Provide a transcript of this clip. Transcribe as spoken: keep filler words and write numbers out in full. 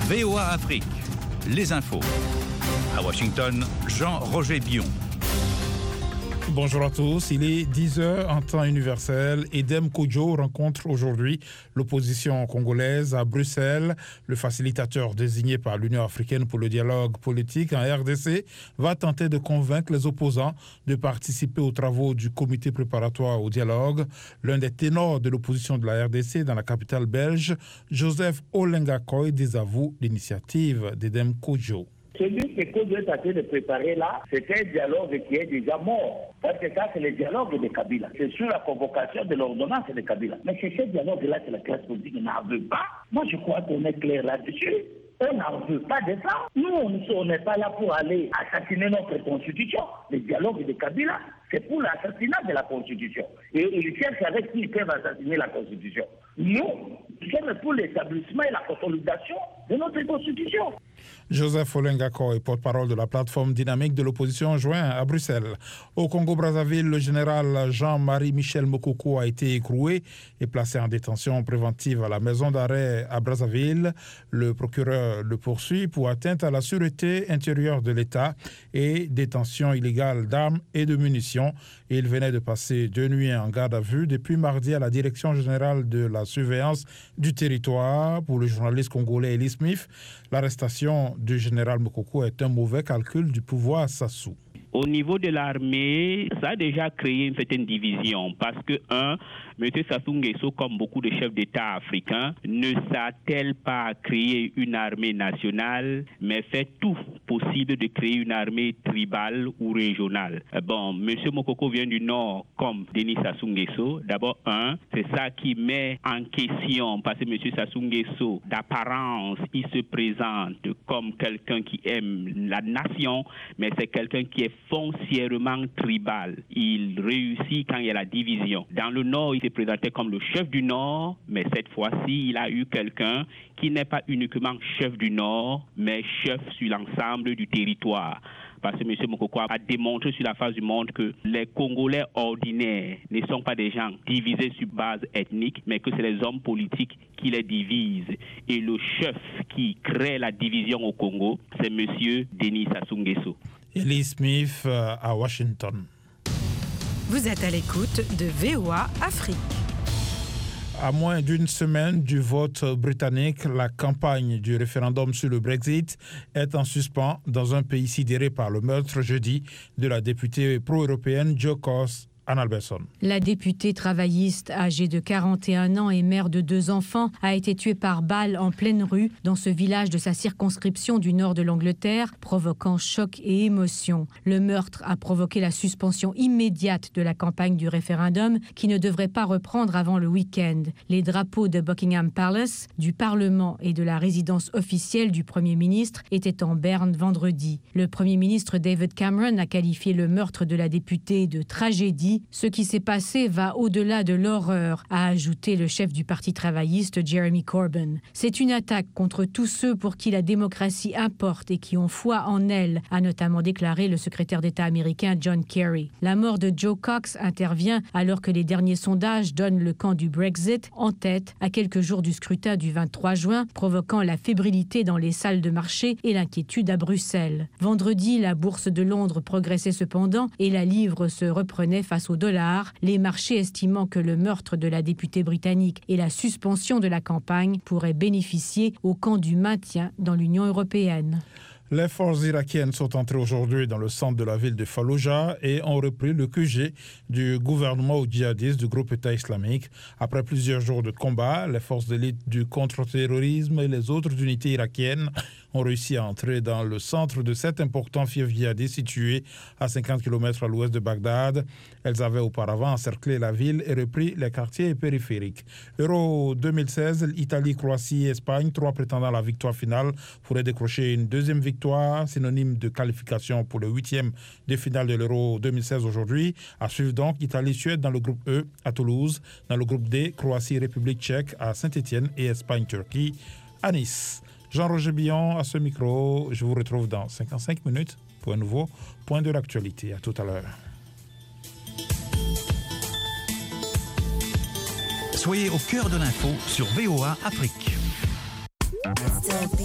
V O A Afrique, les infos. À Washington, Jean-Roger Bion. Bonjour à tous, il est dix heures en temps universel. Edem Kodjo rencontre aujourd'hui l'opposition congolaise à Bruxelles. Le facilitateur désigné par l'Union africaine pour le dialogue politique en R D C va tenter de convaincre les opposants de participer aux travaux du comité préparatoire au dialogue. L'un des ténors de l'opposition de la R D C dans la capitale belge, Joseph Olenga Koy, désavoue l'initiative d'Edem Kodjo. Celui que Kodjo est en train de préparer là, c'est un dialogue qui est déjà mort. Parce que ça, c'est le dialogue de Kabila. C'est sur la convocation de l'ordonnance de Kabila. Mais c'est ce dialogue-là que la classe politique n'en veut pas. Moi, je crois qu'on est clair là-dessus. On n'en veut pas de ça. Nous, on n'est pas là pour aller assassiner notre constitution. Le dialogue de Kabila, c'est pour l'assassinat de la constitution. Et ils cherchent avec qui ils peuvent assassiner la constitution. Nous, nous sommes pour l'établissement et la consolidation de notre constitution. Joseph Olenga Koy, porte-parole de la plateforme dynamique de l'opposition, joint à Bruxelles. Au Congo-Brazzaville, le général Jean-Marie Michel Mokoko a été écroué et placé en détention préventive à la maison d'arrêt à Brazzaville. Le procureur le poursuit pour atteinte à la sûreté intérieure de l'État et détention illégale d'armes et de munitions. Il venait de passer deux nuits en garde à vue depuis mardi à la Direction générale de la surveillance du territoire. Pour le journaliste congolais Elie Smith, l'arrestation du général Mokoko est un mauvais calcul du pouvoir Sassou. Au niveau de l'armée, ça a déjà créé une certaine division parce que, un, M. Sassou Nguesso, comme beaucoup de chefs d'État africains, ne s'attelle pas à créer une armée nationale, mais fait tout possible de créer une armée tribale ou régionale. Bon, M. Mokoko vient du Nord comme Denis Sassou Nguesso. D'abord, un, c'est ça qui met en question, parce que M. Sassou Nguesso, d'apparence, il se présente comme quelqu'un qui aime la nation, mais c'est quelqu'un qui est foncièrement tribal. Il réussit quand il y a la division. Dans le Nord, il s'est présenté comme le chef du Nord, mais cette fois-ci, il a eu quelqu'un qui n'est pas uniquement chef du Nord, mais chef sur l'ensemble du territoire. Parce que M. Mokoko a démontré sur la face du monde que les Congolais ordinaires ne sont pas des gens divisés sur base ethnique, mais que c'est les hommes politiques qui les divisent. Et le chef qui crée la division au Congo, c'est M. Denis Sassou Nguesso. Elie Smith à Washington. Vous êtes à l'écoute de V O A Afrique. À moins d'une semaine du vote britannique, la campagne du référendum sur le Brexit est en suspens dans un pays sidéré par le meurtre jeudi de la députée pro-européenne Jo Cox. Anne Alberson. La députée travailliste âgée de quarante et un ans et mère de deux enfants a été tuée par balle en pleine rue dans ce village de sa circonscription du nord de l'Angleterre, provoquant choc et émotion. Le meurtre a provoqué la suspension immédiate de la campagne du référendum qui ne devrait pas reprendre avant le week-end. Les drapeaux de Buckingham Palace, du Parlement et de la résidence officielle du Premier ministre étaient en berne vendredi. Le Premier ministre David Cameron a qualifié le meurtre de la députée de tragédie. Ce qui s'est passé va au-delà de l'horreur, a ajouté le chef du Parti travailliste Jeremy Corbyn. C'est une attaque contre tous ceux pour qui la démocratie importe et qui ont foi en elle, a notamment déclaré le secrétaire d'État américain John Kerry. La mort de Jo Cox intervient alors que les derniers sondages donnent le camp du Brexit en tête à quelques jours du scrutin du vingt-trois juin, provoquant la fébrilité dans les salles de marché et l'inquiétude à Bruxelles. Vendredi, la bourse de Londres progressait cependant et la livre se reprenait face au dollar, les marchés estimant que le meurtre de la députée britannique et la suspension de la campagne pourraient bénéficier au camp du maintien dans l'Union européenne. Les forces irakiennes sont entrées aujourd'hui dans le centre de la ville de Fallujah et ont repris le Q G du gouvernement djihadiste du groupe État islamique. Après plusieurs jours de combat, les forces d'élite du contre-terrorisme et les autres unités irakiennes ont réussi à entrer dans le centre de cet important fief djihadiste situé à cinquante kilomètres à l'ouest de Bagdad. Elles avaient auparavant encerclé la ville et repris les quartiers périphériques. Euro deux mille seize, Italie, Croatie et Espagne, trois prétendants à la victoire finale, pourraient décrocher une deuxième victoire, synonyme de qualification pour le huitième de finale de l'Euro deux mille seize aujourd'hui. À suivre donc Italie-Suède dans le groupe E à Toulouse, dans le groupe D, Croatie-République tchèque à Saint-Étienne et Espagne-Turquie à Nice. Jean-Roger Bion à ce micro. Je vous retrouve dans cinquante-cinq minutes pour un nouveau point de l'actualité. À tout à l'heure. Soyez au cœur de l'info sur V O A Afrique.